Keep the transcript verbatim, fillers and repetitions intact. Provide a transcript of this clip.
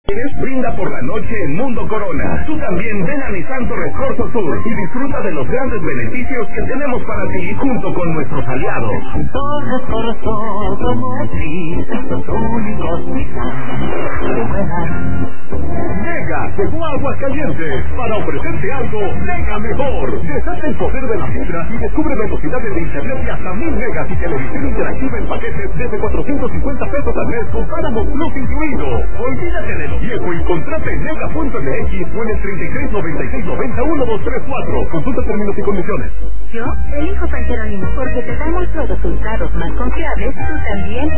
Brinda por la noche en Mundo Corona. Tú también ven a Nissan Torres Corso Sur y disfruta de los grandes beneficios que tenemos para ti junto con nuestros aliados. Torres Corso como ti, los únicos Mega llegó a Aguascalientes para ofrecerte algo mega mejor. Deshazte el poder de la fibra y descubre velocidades de internet de hasta mil megas y televisión interactiva en paquetes desde cuatrocientos cincuenta pesos al mes con Paramount Plus incluido. Olvídate de lo viejo y contrata en mega punto m x o en el treinta y seis noventa y seis noventa uno dos tres cuatro. Consulta términos y condiciones. Yo elijo Pan Jerónimo porque te damos los resultados más confiables. Tú también.